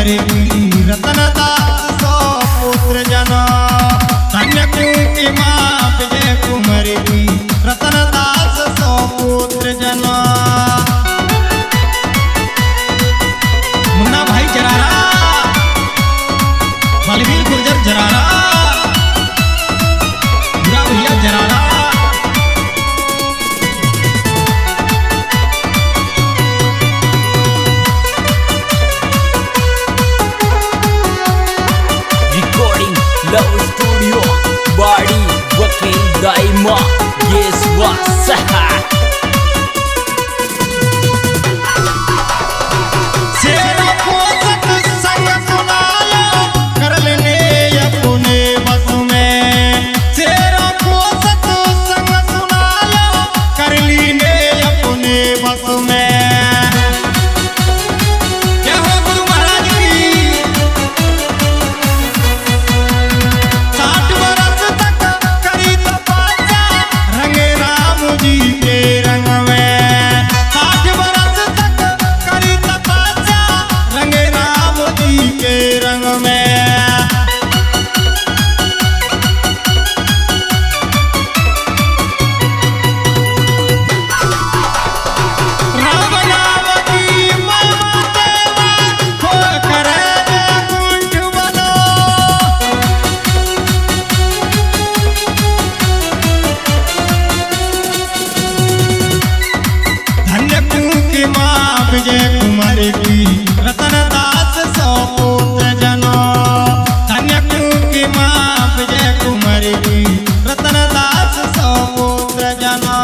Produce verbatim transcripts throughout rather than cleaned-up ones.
कुमार की रतनदास सौ पुत्र जना। धन्य की माँ विजय कुमार की रतनदास सौ पुत्र जना। मुन्ना भाई जरारा, बलवीर गुर्जर जरारा, बुरा भैया जरारा। Love Studio Body Wakil Daima Yes Wasaha सेरा पोसत संग सुनालो कर लेने अपने बस में। सेरा पोसत संग सुनालो कर लेने अपने बस में। क्या हो गुरु महाराज की साठ बरस तक करी तपस्या रंगे राम जी के रंग में। साठ बरस तक करी तपस्या रंगे राम जी के रंग में। राम नाम की महिमा देवा हो करे कुंठ बनो। धन्य की माँ विजय कुमार की रतनदास सौ पुत्र जना। धन्य की माँ विजय कुमार की रतनदास सौ पुत्र जना।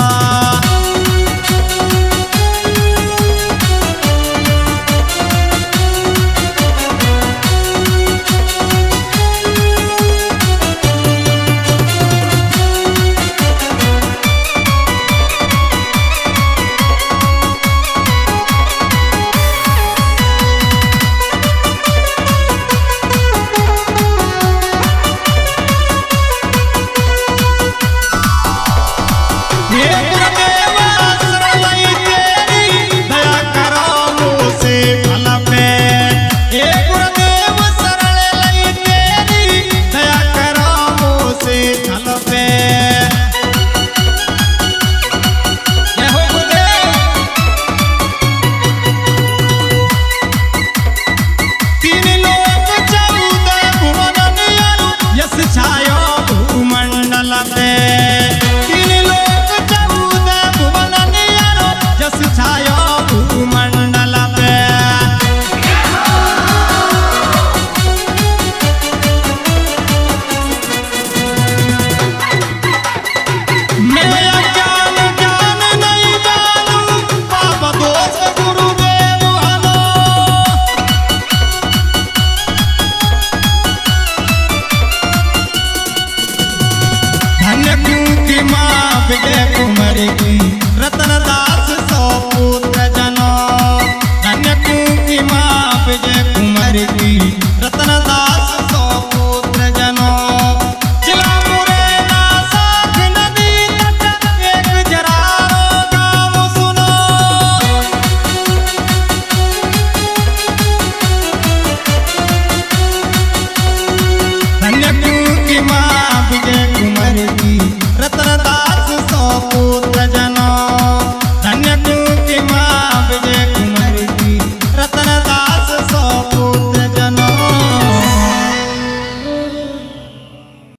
हे गुरुदेवा शरणई तेरी दया करो मुझसे फल पे। हे गुरुदेव शरणई तेरी दया करो मुझसे फल पे। जय हो गुरुदेव। तीन लोक चौदह भुवन नियरु यश छायो भूमंडल पे। तीन लोक चौदह भुवन नियरु यश छायो भूमंडल पे। मैं अज्ञान ज्ञान नहीं जानू पाप दोष गुरुदेव हलो। धन्य की माँ विजय कुमार की रतनदास सौ पुत्र जना। धन्य की माँ विजय कुमार की रतनदास सौ पुत्र जना। जिला मुरैना साख नदी तट एक जरारो गाँव सुनो। धन्य की माँ विजय कुमार की रतनदास सौ पुत्र जना।